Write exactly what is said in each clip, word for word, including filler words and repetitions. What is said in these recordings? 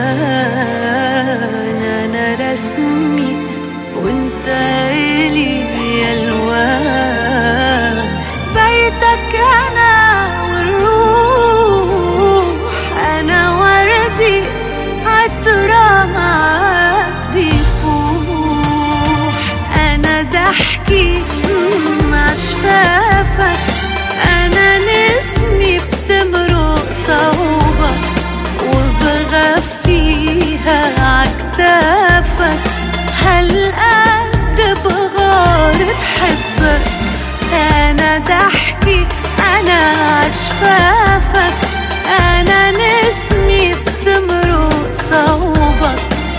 أنا رسمي وانت إلي ألوان، بيتك أنا والروح، أنا وردي عطرة معاك بيفوح، أنا ضحكي مع شفافك، أنا نسمي بتمرق صوبك وبغفيها عكتافك، هالقد بغار بحبك، أنا ضحكي أنا عشفافك، أنا نسمي بتمرق صوبك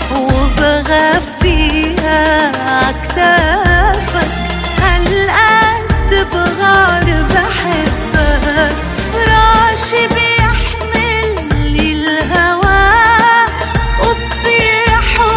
وبغفيها عكتافك، هالقد بغار بحبك، فراشي بيحملني الهوى وبطير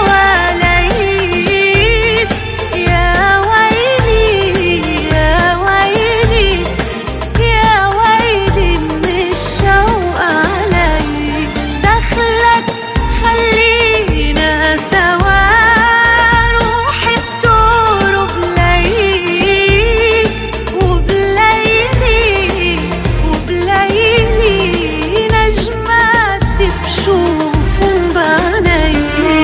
حواليك، يا ويلي يا ويلي يا ويلي من الشوق عليك، دخلك خلينا سوا، روحي بتور بليك وبليلي وبليلي نجماتي بشوفن بعينيك.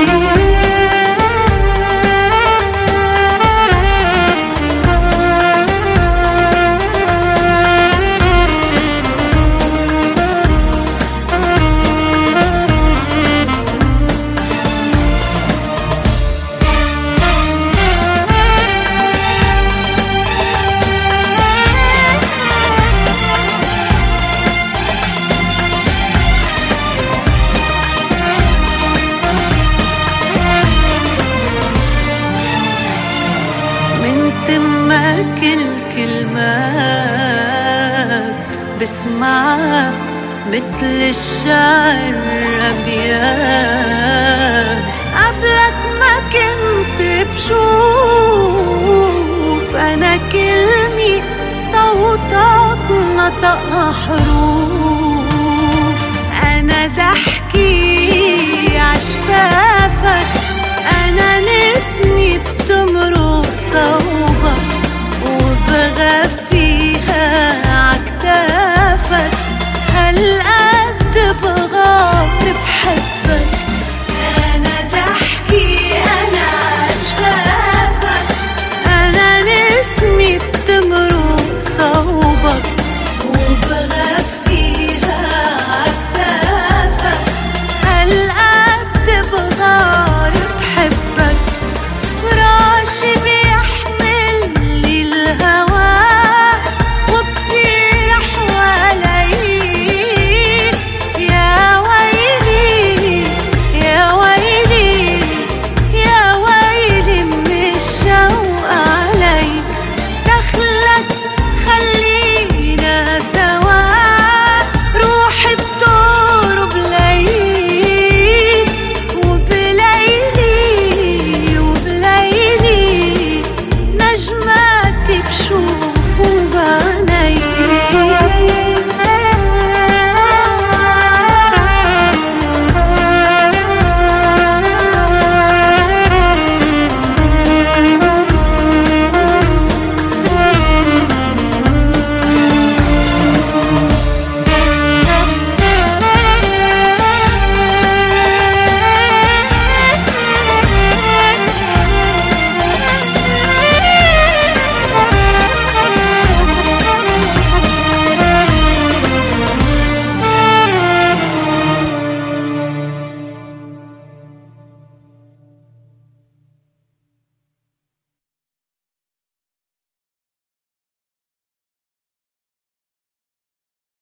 من تمك الكلمات بسمعها مثل الشعر أبيات، قبلك ما كنت بشوف أنا كلمي صوتك نطقها حروف، أنا ضحكي عشفافك، أنا نسمي بتمرق صوتك